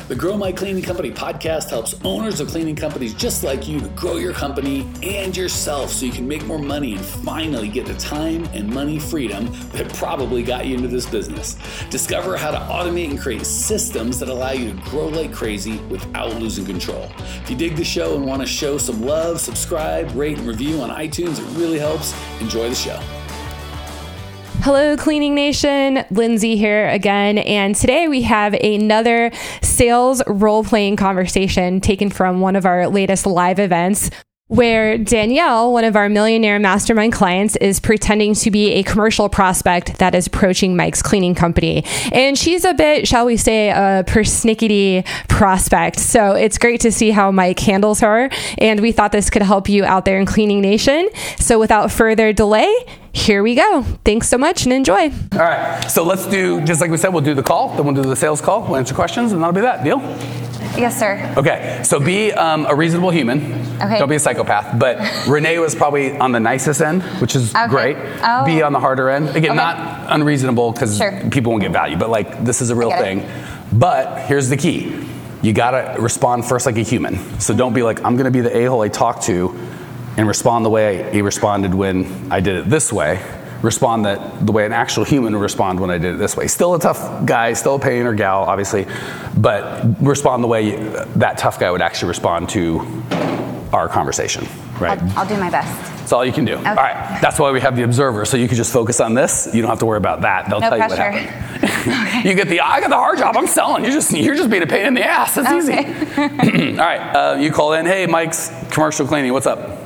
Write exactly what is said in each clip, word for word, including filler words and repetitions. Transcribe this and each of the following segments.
The Grow My Cleaning Company podcast helps owners of cleaning companies just like you to grow your company and yourself so you can make more money and finally get the time and money freedom that probably got you into this business. Discover how to automate and create systems that allow you to grow like crazy without losing control. If you dig the show and want to show some love, subscribe, rate, and review on iTunes. It really helps. Enjoy the show. Hello, Cleaning Nation. Lindsay here again. And today we have another sales role-playing conversation taken from one of our latest live events, where Danielle, one of our Millionaire Mastermind clients, is pretending to be a commercial prospect that is approaching Mike's Cleaning Company. And she's a bit, shall we say, a persnickety prospect. So it's great to see how Mike handles her. And we thought this could help you out there in Cleaning Nation. So without further delay, here we go. Thanks so much and enjoy. All right. So let's do, just like we said, we'll do the call. Then we'll do the sales call. We'll answer questions, and that'll be that. Deal? Yes, sir. Okay. So be um, a reasonable human. Okay. Don't be a psychopath. But Renee was probably on the nicest end, which is okay. great. Oh. Be on the harder end. Again, okay. not unreasonable because sure. people won't get value. But like, this is a real thing. It. But here's the key. You got to respond first like a human. So don't be like, I'm going to be the a-hole I talked to and respond the way he responded when I did it this way. Respond that the way an actual human would respond when I did it this way. Still a tough guy, still a pain or gal, obviously, but respond the way that tough guy would actually respond to our conversation, right? I'll, I'll do my best. That's all you can do. Okay. All right, that's why we have the observer, so you can just focus on this. You don't have to worry about that. They'll no tell pressure. you what happened. You get the, I got the hard job, I'm selling. You're just, you're just being a pain in the ass. That's okay. easy. All right, uh, you call in, hey, Mike's Commercial Cleaning, what's up?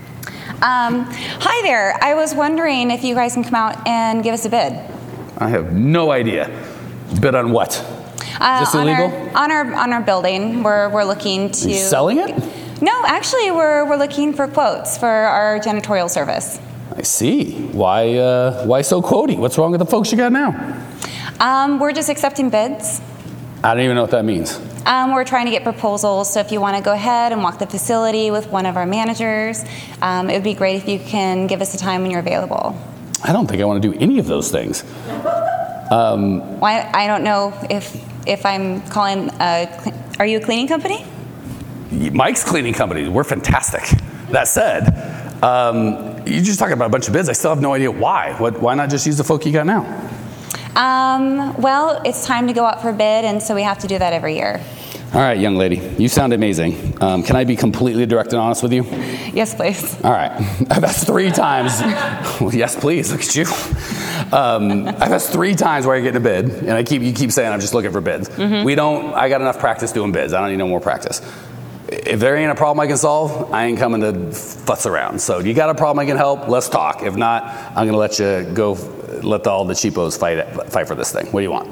Um, hi there. I was wondering if you guys can come out and give us a bid. I have no idea. Bid on what? Uh, Is this on illegal? Our, on our on our building, we're we're looking to. Are you selling it? No, actually, we're we're looking for quotes for our janitorial service. I see. Why uh, why so quotey? What's wrong with the folks you got now? Um, we're just accepting bids. I don't even know what that means. Um, we're trying to get proposals, so if you want to go ahead and walk the facility with one of our managers, um, it would be great if you can give us a time when you're available. I don't think I want to do any of those things. Um, Why? I don't know if if I'm calling. A, are you a cleaning company? Mike's Cleaning Company. We're fantastic. That said, um, you're just talking about a bunch of bids. I still have no idea why. What, why not just use the folk you got now? Um, well, it's time to go out for bid, and so we have to do that every year. All right, young lady, you sound amazing. Um, can I be completely direct and honest with you? Yes, please. All right. I've asked three times. Well, yes, please. Look at you. Um, I've asked three times where I get a bid, and I keep you keep saying I'm just looking for bids. Mm-hmm. We don't. I got enough practice doing bids. I don't need no more practice. If there ain't a problem I can solve, I ain't coming to futz around. So you got a problem I can help? Let's talk. If not, I'm going to let you go. Let the, all the cheapos fight fight for this thing. What do you want?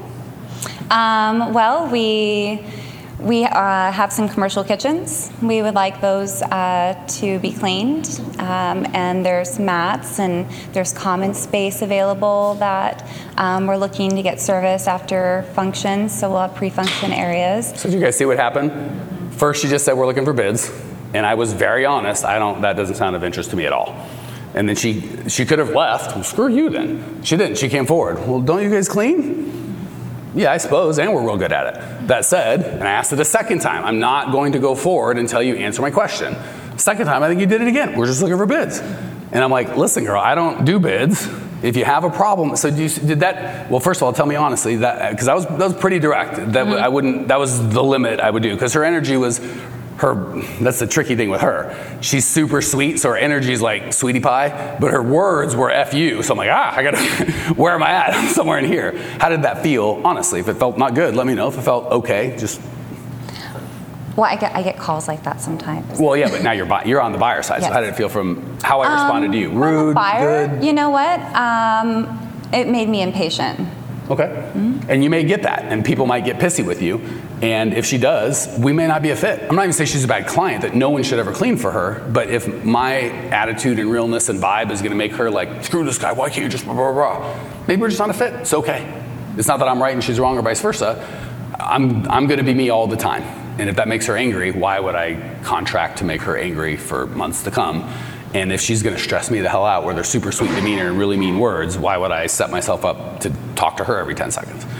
Um, well, we we uh, have some commercial kitchens. We would like those uh, to be cleaned, um, and there's mats and there's common space available that um, we're looking to get service after functions. So we'll have pre-function areas. So did you guys see what happened? First, she just said we're looking for bids, and I was very honest. I don't. That doesn't sound of interest to me at all. And then she she could have left. Well, screw you then. She didn't. She came forward. Well, don't you guys clean? Yeah, I suppose, and we're real good at it. That said, and I asked it a second time, I'm not going to go forward until you answer my question. Second time, I think you did it again. We're just looking for bids. And I'm like, listen, girl, I don't do bids. If you have a problem, so do you, did that, well, first of all, tell me honestly, that because I was, that was pretty direct. That mm-hmm. I wouldn't, that was the limit I would do, because her energy was, her, that's the tricky thing with her. She's super sweet, so her energy is like sweetie pie, but her words were F you. So I'm like, ah, I gotta, where am I at? I'm somewhere in here. How did that feel? Honestly, if it felt not good, let me know. If it felt okay, just. Well, I get I get calls like that sometimes. Well, yeah, but now you're buy, you're on the buyer side. Yes. So how did it feel from how I responded um, to you? Rude, well, the buyer, good? You know what? Um, it made me impatient. Okay. Mm-hmm. And you may get that, and people might get pissy with you. And if she does, we may not be a fit. I'm not even saying she's a bad client, that no one should ever clean for her. But if my attitude and realness and vibe is going to make her like, screw this guy, why can't you just blah, blah, blah. Maybe we're just not a fit. It's okay. It's not that I'm right and she's wrong or vice versa. I'm I'm going to be me all the time. And if that makes her angry, why would I contract to make her angry for months to come? And if she's going to stress me the hell out where they're super sweet demeanor and really mean words, why would I set myself up to talk to her every ten seconds?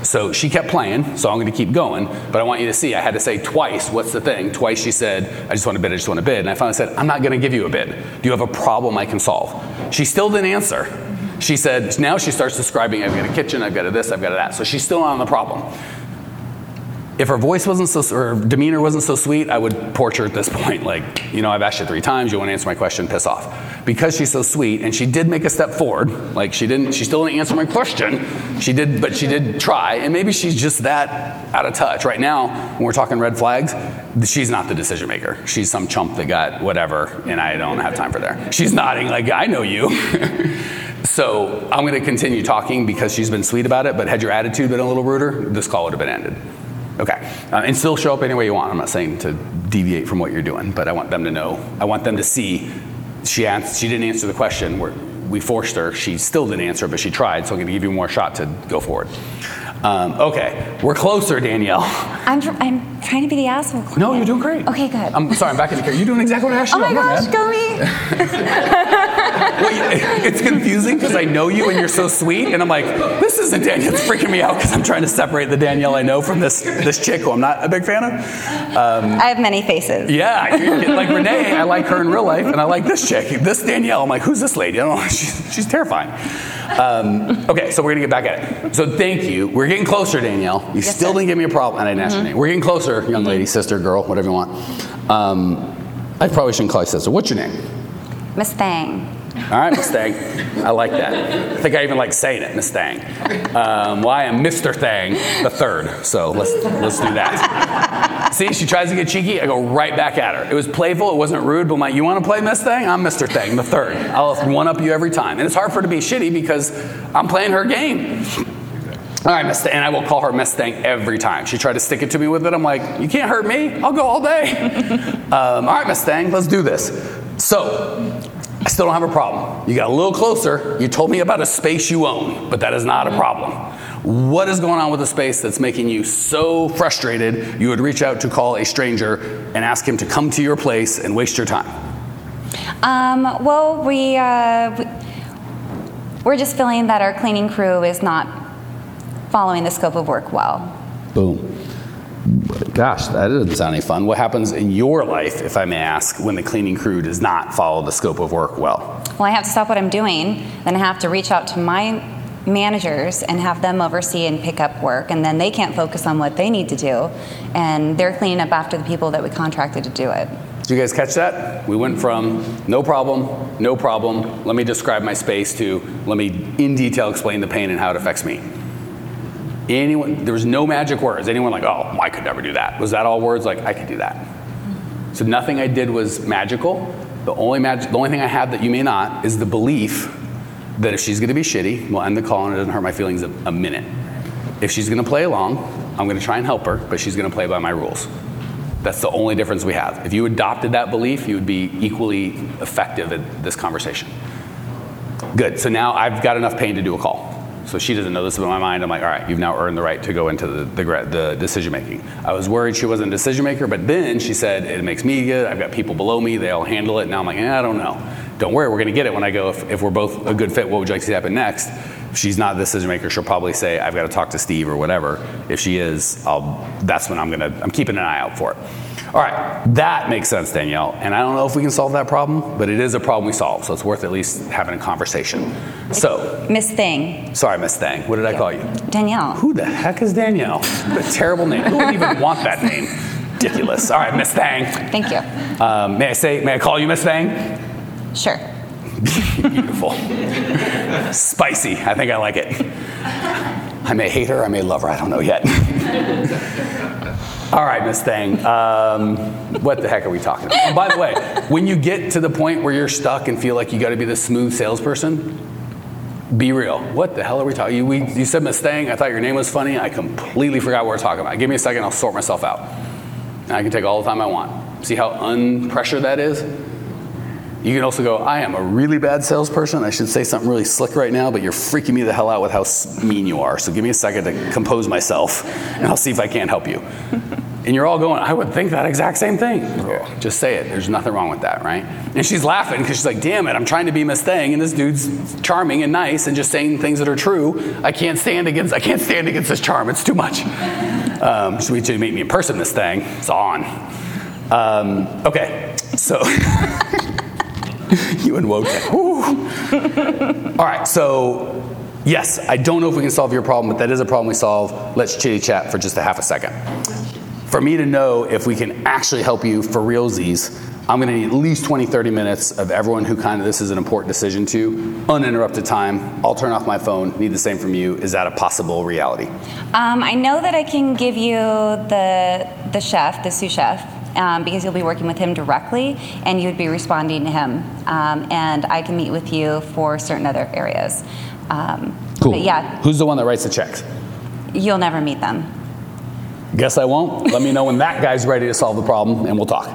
So she kept playing, so I'm going to keep going, but I want you to see, I had to say twice, what's the thing? Twice she said, I just want a bid, I just want a bid. And I finally said, I'm not going to give you a bid. Do you have a problem I can solve? She still didn't answer. She said, now she starts describing, I've got a kitchen, I've got a this, I've got a that. So she's still not on the problem. If her voice wasn't so, or her demeanor wasn't so sweet, I would torture her at this point. Like, you know, I've asked you three times, you want to answer my question, piss off. Because she's so sweet, and she did make a step forward. Like, she didn't, she still didn't answer my question. She did, but she did try. And maybe she's just that out of touch. Right now, when we're talking red flags, she's not the decision maker. She's some chump that got whatever, and I don't have time for that. She's nodding like, I know you. So I'm going to continue talking because she's been sweet about it, but had your attitude been a little ruder, this call would have been ended. Okay, uh, and still show up any way you want. I'm not saying to deviate from what you're doing, but I want them to know. I want them to see she answered, she didn't answer the question. We're, we forced her. She still didn't answer, but she tried, so I'm going to give you more shot to go forward. Um, okay, we're closer, Danielle. I'm, tr- I'm trying to be the asshole client. No, you're doing great. Okay, good. I'm sorry, I'm back in the car. You're doing exactly what I asked you. Oh my gosh, go me. Well, it's confusing because I know you and you're so sweet, and I'm like, this isn't Danielle. It's freaking me out because I'm trying to separate the Danielle I know from this this chick who I'm not a big fan of. Um, I have many faces. Yeah, you're, like Renee, I like her in real life, and I like this chick. This Danielle, I'm like, who's this lady? I don't know. She's, she's terrifying. Um, okay, so we're gonna get back at it. So thank you. We're getting closer, Danielle. You yes, still sir. Didn't give me a problem, and I didn't ask your name. We're getting closer, young lady, sister, girl, whatever you want. Um, I probably shouldn't call you sister. What's your name? Miss Thang. All right, Miss Thang. I like that. I think I even like saying it, Miss Thang. Um, well, I am Mister Thang the third, so let's let's do that. See, she tries to get cheeky. I go right back at her. It was playful. It wasn't rude, but I'm like, you want to play Miss Thang? I'm Mister Thang the third. I'll one-up you every time. And it's hard for her to be shitty because I'm playing her game. All right, Miss Thang. And I will call her Miss Thang every time. She tried to stick it to me with it. I'm like, you can't hurt me. I'll go all day. um, all right, Miss Thang, let's do this. So, I still don't have a problem. You got a little closer. You told me about a space you own, but that is not a problem. What is going on with the space that's making you so frustrated you would reach out to call a stranger and ask him to come to your place and waste your time? Um, well, we, uh, we're just feeling that our cleaning crew is not following the scope of work well. Boom. Gosh, that doesn't sound any fun. What happens in your life, if I may ask, when the cleaning crew does not follow the scope of work well? Well, I have to stop what I'm doing, then I have to reach out to my managers and have them oversee and pick up work, and then they can't focus on what they need to do, and they're cleaning up after the people that we contracted to do it. Did you guys catch that? We went from no problem, no problem, let me describe my space, to let me in detail explain the pain and how it affects me. Anyone, there was no magic words. Anyone like, oh, I could never do that. Was that all words? Like, I could do that. So nothing I did was magical. The only magic, the only thing I have that you may not is the belief that if she's going to be shitty, we'll end the call and it doesn't hurt my feelings a, a minute. If she's going to play along, I'm going to try and help her, but she's going to play by my rules. That's the only difference we have. If you adopted that belief, you would be equally effective at this conversation. Good. So now I've got enough pain to do a call. So she doesn't know this about my mind. I'm like, all right, you've now earned the right to go into the, the, the decision making. I was worried she wasn't a decision maker, but then she said, it makes me good. I've got people below me. They all handle it. Now I'm like, eh, I don't know. Don't worry, we're going to get it when I go. If, if we're both a good fit, what would you like to see happen next? If she's not the decision maker, she'll probably say, I've got to talk to Steve or whatever. If she is, I'll, that's when I'm going to, I'm keeping an eye out for it. All right, that makes sense, Danielle. And I don't know if we can solve that problem, but it is a problem we solve, so it's worth at least having a conversation. So, Miss Thang. Sorry, Miss Thang. What did I call you? Danielle. Who the heck is Danielle? What a terrible name. Who would even want that name? Ridiculous. All right, Miss Thang. Thank you. Um, may I say, may I call you Miss Thang? Sure. Beautiful. Spicy. I think I like it. I may hate her, I may love her, I don't know yet. All right, Miss Thang, um, what the heck are we talking about? Oh, by the way, when you get to the point where you're stuck and feel like you got to be the smooth salesperson, be real. What the hell are we talking? You, we, you said Miss Thang, I thought your name was funny. I completely forgot what we're talking about. Give me a second, I'll sort myself out. And I can take all the time I want. See how unpressured that is? You can also go, I am a really bad salesperson. I should say something really slick right now, but you're freaking me the hell out with how mean you are. So give me a second to compose myself, and I'll see if I can't help you. And you're all going, I would think that exact same thing. Oh, just say it. There's nothing wrong with that, right? And she's laughing because she's like, damn it, I'm trying to be Miss Thing, and this dude's charming and nice and just saying things that are true. I can't stand against I can't stand against this charm. It's too much. Um, so we should meet me in person, Miss Thing. It's on. Um, okay, so you and Wojtek. All right, so yes, I don't know if we can solve your problem, but that is a problem we solve. Let's chitty chat for just a half a second. For me to know if we can actually help you for realsies, I'm going to need at least twenty, thirty minutes of everyone who kind of this is an important decision to, uninterrupted time. I'll turn off my phone. Need the same from you. Is that a possible reality? Um, I know that I can give you the the chef, the sous chef, um, because you'll be working with him directly, and you'd be responding to him. Um, and I can meet with you for certain other areas. Um, cool. But yeah. Who's the one that writes the checks? You'll never meet them. Guess I won't. Let me know when that guy's ready to solve the problem, and we'll talk.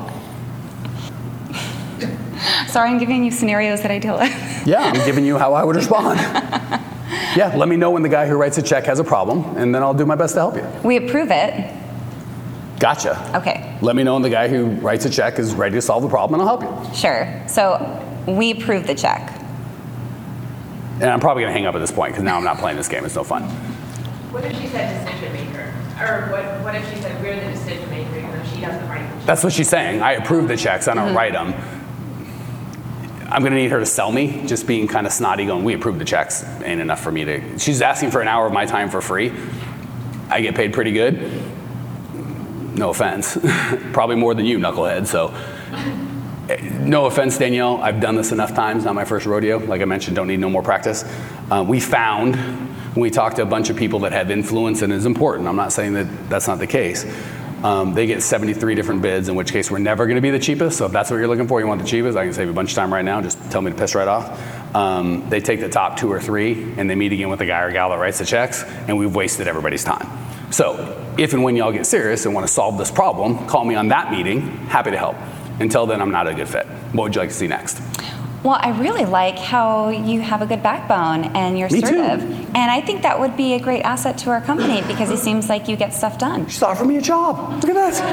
Sorry, I'm giving you scenarios that I deal with. Yeah, I'm giving you how I would respond. Yeah, let me know when the guy who writes a check has a problem, and then I'll do my best to help you. We approve it. Gotcha. Okay. Let me know when the guy who writes a check is ready to solve the problem, and I'll help you. Sure. So we approve the check. And I'm probably going to hang up at this point, because now I'm not playing this game. It's no fun. What if she said decision maker? Or what, what if she said we're the decision maker, even though she doesn't write them? That's what she's saying. I approve the checks. I don't mm-hmm. write them. I'm going to need her to sell me, just being kind of snotty, going, we approve the checks. Ain't enough for me to... She's asking for an hour of my time for free. I get paid pretty good. No offense. Probably more than you, knucklehead. So, no offense, Danielle. I've done this enough times. Not my first rodeo. Like I mentioned, don't need no more practice. Uh, we found... When we talk to a bunch of people that have influence and is important, I'm not saying that that's not the case, um, they get seventy-three different bids, in which case we're never going to be the cheapest. So if that's what you're looking for, you want the cheapest, I can save you a bunch of time right now. Just tell me to piss right off. Um, they take the top two or three, and they meet again with the guy or gal that writes the checks, and we've wasted everybody's time. So if and when y'all get serious and want to solve this problem, call me on that meeting. Happy to help. Until then, I'm not a good fit. What would you like to see next? Well, I really like how you have a good backbone and you're Me assertive. too. And I think that would be a great asset to our company because it seems like you get stuff done. She's offering me a job. Look at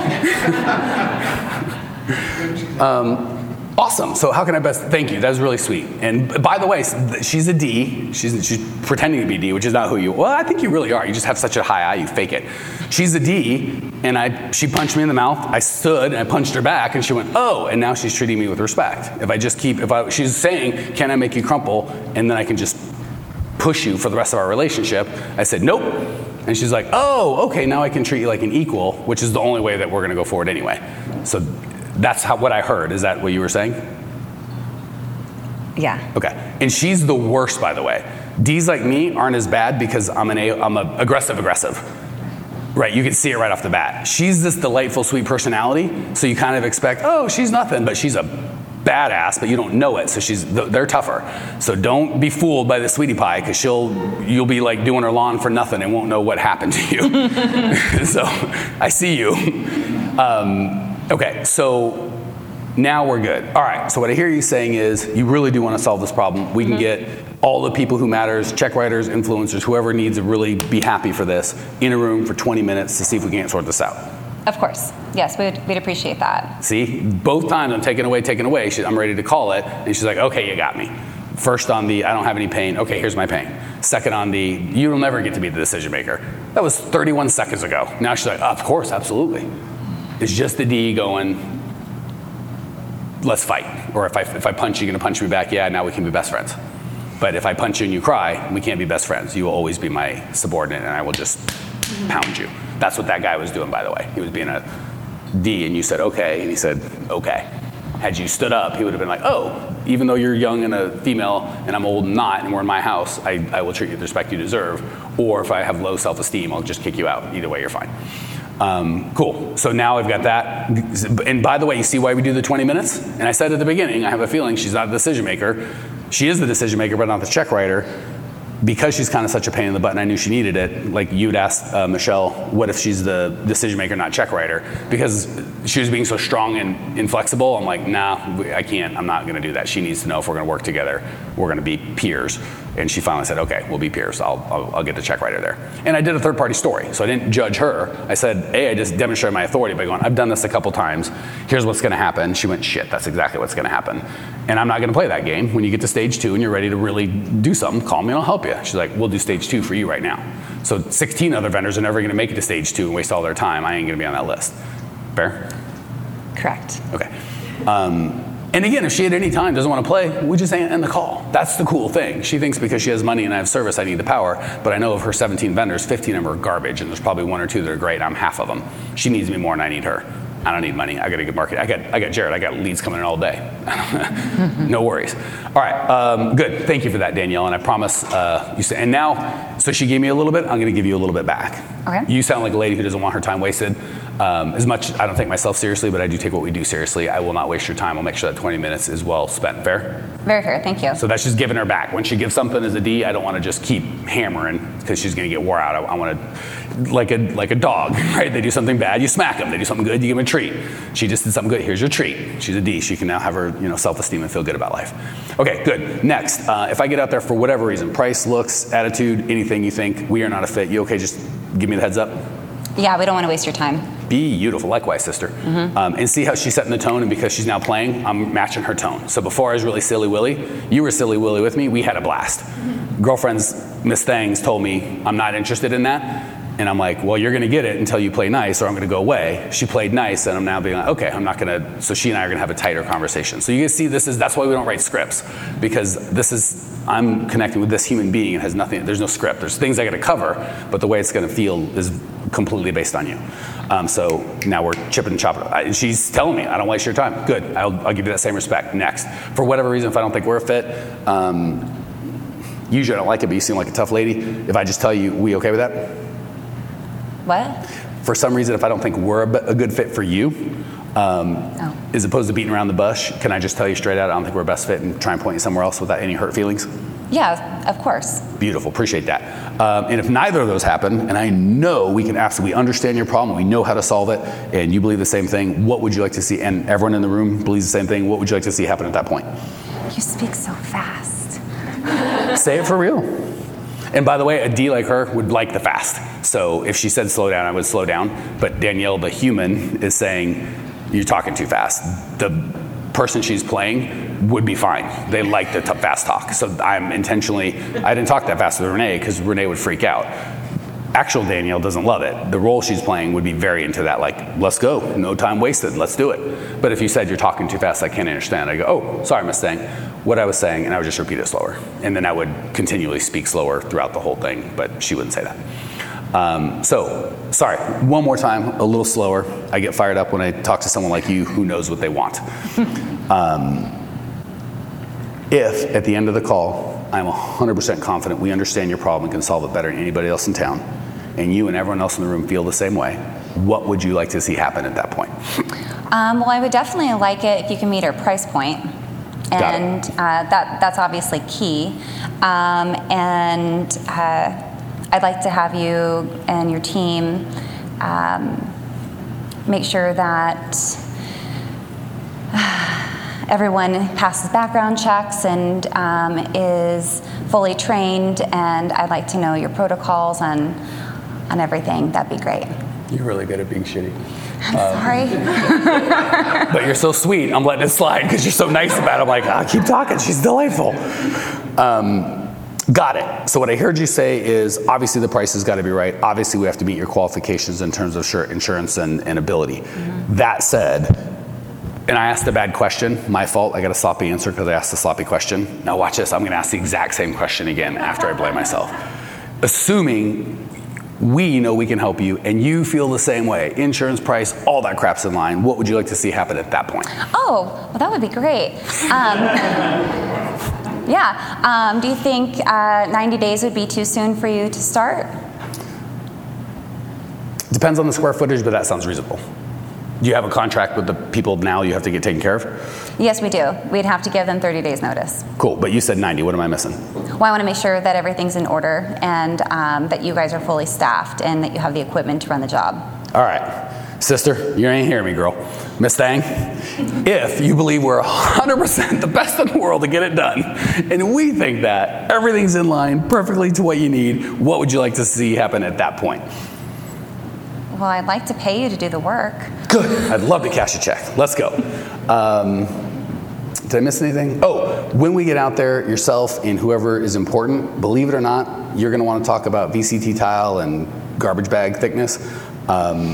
that. um, awesome. So how can I best, thank you. That was really sweet. And by the way, she's a D. She's, she's pretending to be D, which is not who you, well, I think you really are. You just have such a high I, you fake it. She's a D, and I, she punched me in the mouth. I stood, and I punched her back, and she went, oh, and now she's treating me with respect. If I just keep, if I, she's saying, can I make you crumple, and then I can just push you for the rest of our relationship. I said, nope. And she's like, oh, okay, now I can treat you like an equal, which is the only way that we're going to go forward anyway. So that's how, what I heard. Is that what you were saying? Yeah. Okay. And she's the worst, by the way. D's like me aren't as bad because I'm an a, I'm a aggressive aggressive. Right, you can see it right off the bat. She's this delightful, sweet personality, so you kind of expect, oh, she's nothing, but she's a badass, but you don't know it, so she's they're tougher. So don't be fooled by the sweetie pie, because she'll you'll be like doing her lawn for nothing and won't know what happened to you. So I see you. Um, okay, so now we're good. All right, so what I hear you saying is you really do want to solve this problem. We mm-hmm. can get all the people who matters, check writers, influencers, whoever needs to really be happy for this, in a room for twenty minutes to see if we can't sort this out. Of course. Yes, we'd, we'd appreciate that. See, both times I'm taking away, taking away. She, I'm ready to call it. And she's like, okay, you got me. First on the, I don't have any pain. Okay, here's my pain. Second on the, you'll never get to be the decision maker. That was thirty-one seconds ago. Now she's like, oh, of course, absolutely. It's just the D going, let's fight. Or if I, if I punch you, you're going to punch me back? Yeah, now we can be best friends. But if I punch you and you cry, we can't be best friends. You will always be my subordinate, and I will just pound you. That's what that guy was doing, by the way. He was being a D, and you said, okay, and he said, okay. Had you stood up, he would have been like, oh, even though you're young and a female, and I'm old and not, and we're in my house, I, I will treat you with the respect you deserve. Or if I have low self-esteem, I'll just kick you out. Either way, you're fine. Um, cool. So now I've got that. And by the way, you see why we do the twenty minutes? And I said at the beginning, I have a feeling she's not a decision maker. She is the decision maker, but not the check writer. Because she's kind of such a pain in the butt, and I knew she needed it, like you'd asked uh, Michelle, what if she's the decision maker, not check writer? Because she was being so strong and inflexible, I'm like, nah, I can't, I'm not going to do that. She needs to know if we're going to work together, we're going to be peers. And she finally said, okay, we'll be peers. I'll, I'll, I'll get the check writer there. And I did a third-party story, so I didn't judge her. I said, A, I just demonstrated my authority by going, I've done this a couple times. Here's what's going to happen. She went, shit, that's exactly what's going to happen. And I'm not going to play that game. When you get to stage two and you're ready to really do something, call me and I'll help you. She's like, we'll do stage two for you right now. So sixteen other vendors are never going to make it to stage two and waste all their time. I ain't going to be on that list. Fair? Correct. Okay. Um, and again, if she at any time doesn't want to play, we just end the call. That's the cool thing. She thinks because she has money and I have service, I need the power. But I know of her seventeen vendors, fifteen of them are garbage, and there's probably one or two that are great. I'm half of them. She needs me more than I need her. I don't need money. I got a good market. I got I got Jared. I got leads coming in all day. No worries. All right. Um, good. Thank you for that, Danielle. And I promise uh, you. Say, and now, so she gave me a little bit. I'm going to give you a little bit back. Okay. You sound like a lady who doesn't want her time wasted. Um, as much, I don't take myself seriously, but I do take what we do seriously. I will not waste your time. I'll make sure that twenty minutes is well spent. Fair? Very fair. Thank you. So that's just giving her back. When she gives something as a D, I don't want to just keep hammering because she's going to get wore out. I, I want to, like a like a dog, right? They do something bad, you smack them. They do something good, you give them a treat. She just did something good. Here's your treat. She's a D. She can now have her, you know, self-esteem and feel good about life. Okay, good. Next, uh, if I get out there for whatever reason, price, looks, attitude, anything you think we are not a fit, you okay? Just give me the heads up. Yeah, we don't want to waste your time. Beautiful. Likewise, sister. Mm-hmm. Um, and see how she's setting the tone, and because she's now playing, I'm matching her tone. So before I was really silly willy, you were silly willy with me, we had a blast. Mm-hmm. Girlfriends, Miss Thangs told me, I'm not interested in that. And I'm like, well, you're going to get it until you play nice, or I'm going to go away. She played nice, and I'm now being like, okay, I'm not going to. So she and I are going to have a tighter conversation. So you can see this is, that's why we don't write scripts, because this is, I'm connecting with this human being and has nothing, there's no script. There's things I got to cover, but the way it's going to feel is completely based on you. Um, so now we're chipping and chopping. I, she's telling me, I don't waste your time. Good, I'll, I'll give you that same respect. Next. For whatever reason, if I don't think we're a fit, um, usually I don't like it, but you seem like a tough lady. If I just tell you, we okay with that? What? For some reason, if I don't think we're a, a good fit for you, um, oh. as opposed to beating around the bush, can I just tell you straight out, I don't think we're best fit, and try and point you somewhere else without any hurt feelings? Yeah, of course. Beautiful, appreciate that. Um, and if neither of those happen, and I know we can absolutely understand your problem, we know how to solve it, and you believe the same thing, what would you like to see, and everyone in the room believes the same thing, what would you like to see happen at that point? You speak so fast. Say it for real. And by the way, a D like her would like the fast. So if she said slow down, I would slow down. But Danielle, the human, is saying, you're talking too fast. The person she's playing would be fine. They like the t- fast talk. So I'm intentionally, I didn't talk that fast with Renee because Renee would freak out. Actual Danielle doesn't love it. The role she's playing would be very into that, like, let's go, no time wasted, let's do it. But if you said you're talking too fast, I can't understand. I go, oh, sorry, Miss Thang, what I was saying, and I would just repeat it slower. And then I would continually speak slower throughout the whole thing, but she wouldn't say that. Um, so, sorry, one more time, a little slower. I get fired up when I talk to someone like you who knows what they want. um, if, at the end of the call, I'm one hundred percent confident we understand your problem and can solve it better than anybody else in town, and you and everyone else in the room feel the same way, what would you like to see happen at that point? Um, well, I would definitely like it if you can meet our price point. And uh, that that's obviously key. Um, and uh, I'd like to have you and your team um, make sure that everyone passes background checks and um, is fully trained, and I'd like to know your protocols on on everything. That'd be great. You're really good at being shitty. I'm um, sorry. But you're so sweet. I'm letting it slide because you're so nice about it. I'm like, ah, keep talking. She's delightful. Um, got it. So what I heard you say is, obviously the price has got to be right. Obviously we have to meet your qualifications in terms of insurance and, and ability. Mm-hmm. That said, and I asked a bad question, my fault. I got a sloppy answer because I asked a sloppy question. Now watch this. I'm going to ask the exact same question again after I blame myself. Assuming we know we can help you, and you feel the same way. Insurance, price, all that crap's in line. What would you like to see happen at that point? Oh, well, that would be great. Um, yeah. Um, do you think uh, ninety days would be too soon for you to start? Depends on the square footage, but that sounds reasonable. Do you have a contract with the people now you have to get taken care of? Yes, we do. We'd have to give them thirty days notice. Cool, but you said ninety. What am I missing? Well, I want to make sure that everything's in order and um, that you guys are fully staffed and that you have the equipment to run the job. All right. Sister, you ain't hearing me, girl. Miss Thang, if you believe we're one hundred percent the best in the world to get it done, and we think that everything's in line perfectly to what you need, what would you like to see happen at that point? Well, I'd like to pay you to do the work. Good. I'd love to cash a check. Let's go. Um, did I miss anything? Oh, when we get out there, yourself and whoever is important, believe it or not, you're going to want to talk about V C T tile and garbage bag thickness. Um,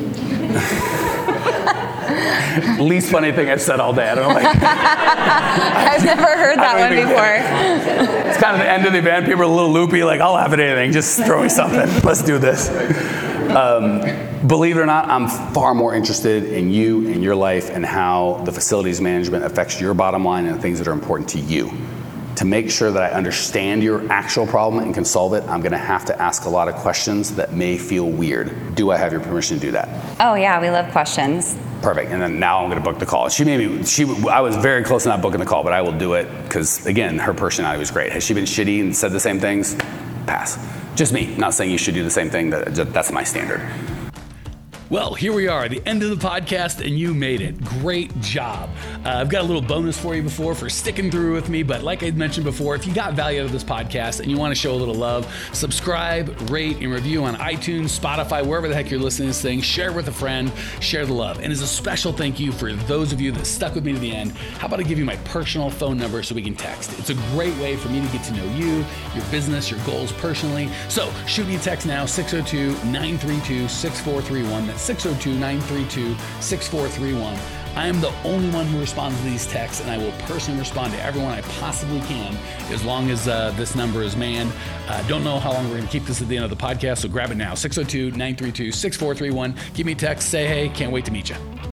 least funny thing I've said all day. I don't know. Like, I've never heard that one before. It's kind of the end of the event. People are a little loopy. Like, I'll have it anything. Just throw me something. Let's do this. Um, believe it or not, I'm far more interested in you and your life and how the facilities management affects your bottom line and the things that are important to you. To make sure that I understand your actual problem and can solve it, I'm going to have to ask a lot of questions that may feel weird. Do I have your permission to do that? Oh yeah, we love questions. Perfect. And then now I'm going to book the call. She made me. She. I was very close to not booking the call, but I will do it because again, her personality was great. Has she been shitty and said the same things? Pass. Just me. Not saying you should do the same thing. That, that's my standard. Well, here we are, the end of the podcast, and you made it. Great job. Uh, I've got a little bonus for you before for sticking through with me, but like I mentioned before, if you got value out of this podcast and you want to show a little love, subscribe, rate, and review on iTunes, Spotify, wherever the heck you're listening to this thing. Share with a friend, share the love. And as a special thank you for those of you that stuck with me to the end, how about I give you my personal phone number so we can text? It's a great way for me to get to know you, your business, your goals personally. So shoot me a text now, six oh two, nine three two, six four three one. That's six oh two, nine three two, six four three one. I am the only one who responds to these texts, and I will personally respond to everyone I possibly can as long as uh, this number is manned. I uh, don't know how long we're going to keep this at the end of the podcast, so grab it now, six oh two, nine three two, six four three one. Give me a text, say hey, can't wait to meet you.